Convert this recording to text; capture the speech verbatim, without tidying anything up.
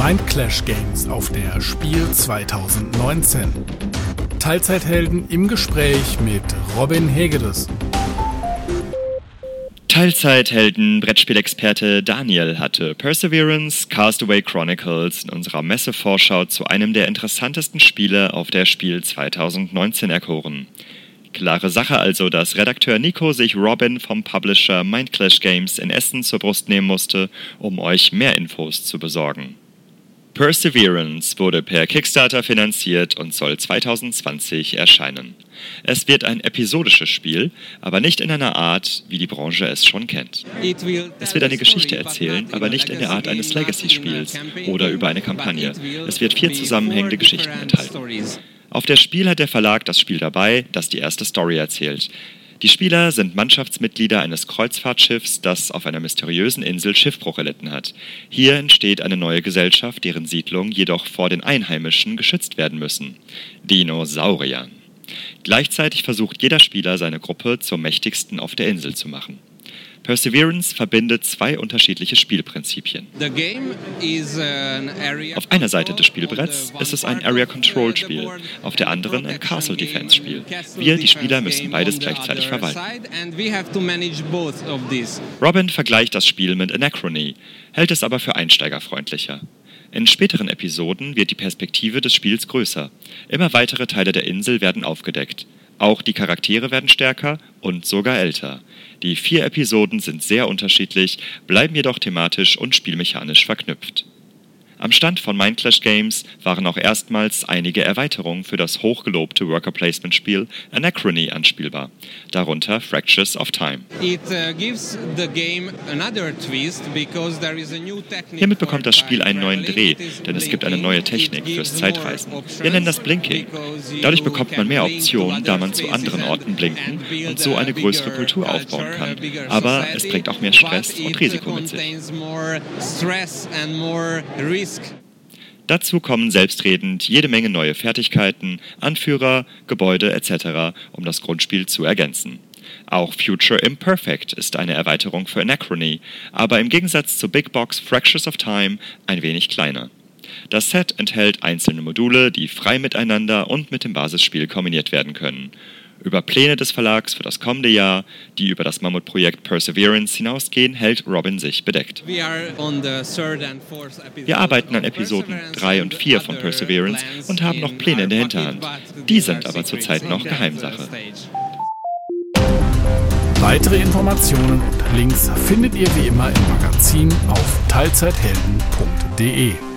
Mindclash Games auf der Spiel zwanzig neunzehn. Teilzeithelden im Gespräch mit Robin Hegedes. Teilzeithelden-Brettspielexperte Daniel hatte Perseverance Castaway Chronicles in unserer Messevorschau zu einem der interessantesten Spiele auf der Spiel zwanzig neunzehn erkoren. Klare Sache also, dass Redakteur Nico sich Robin vom Publisher Mindclash Games in Essen zur Brust nehmen musste, um euch mehr Infos zu besorgen. Perseverance wurde per Kickstarter finanziert und soll zwanzig zwanzig erscheinen. Es wird ein episodisches Spiel, aber nicht in einer Art, wie die Branche es schon kennt. Es wird eine Geschichte erzählen, aber nicht in der Art eines Legacy-Spiels oder über eine Kampagne. Es wird vier zusammenhängende Geschichten enthalten. Auf der Spiel hat der Verlag das Spiel dabei, das die erste Story erzählt. Die Spieler sind Mannschaftsmitglieder eines Kreuzfahrtschiffs, das auf einer mysteriösen Insel Schiffbruch erlitten hat. Hier entsteht eine neue Gesellschaft, deren Siedlungen jedoch vor den Einheimischen geschützt werden müssen: Dinosauriern. Gleichzeitig versucht jeder Spieler, seine Gruppe zur mächtigsten auf der Insel zu machen. Perseverance verbindet zwei unterschiedliche Spielprinzipien. Auf einer Seite des Spielbretts ist es ein Area-Control-Spiel, auf der anderen ein Castle-Defense-Spiel. Wir, die Spieler, müssen beides gleichzeitig verwalten. Robin vergleicht das Spiel mit Anachrony, hält es aber für einsteigerfreundlicher. In späteren Episoden wird die Perspektive des Spiels größer. Immer weitere Teile der Insel werden aufgedeckt. Auch die Charaktere werden stärker und sogar älter. Die vier Episoden sind sehr unterschiedlich, bleiben jedoch thematisch und spielmechanisch verknüpft. Am Stand von Mindclash Games waren auch erstmals einige Erweiterungen für das hochgelobte Worker-Placement-Spiel Anachrony anspielbar, darunter Fractures of Time. Hiermit bekommt das Spiel einen neuen Dreh, denn es gibt eine neue Technik fürs Zeitreisen. Wir nennen das Blinking. Dadurch bekommt man mehr Optionen, da man zu anderen Orten blinken und so eine größere Kultur aufbauen kann. Aber es bringt auch mehr Stress und Risiko mit sich. Dazu kommen selbstredend jede Menge neue Fertigkeiten, Anführer, Gebäude et cetera, um das Grundspiel zu ergänzen. Auch Future Imperfect ist eine Erweiterung für Anachrony, aber im Gegensatz zu Big Box Fractures of Time ein wenig kleiner. Das Set enthält einzelne Module, die frei miteinander und mit dem Basisspiel kombiniert werden können. Über Pläne des Verlags für das kommende Jahr, die über das Mammutprojekt Perseverance hinausgehen, hält Robin sich bedeckt. Wir arbeiten an Episoden drei und vier von Perseverance und haben noch Pläne in der Hinterhand. Die sind aber zurzeit noch Geheimsache. Weitere Informationen und Links findet ihr wie immer im Magazin auf teilzeithelden punkt de.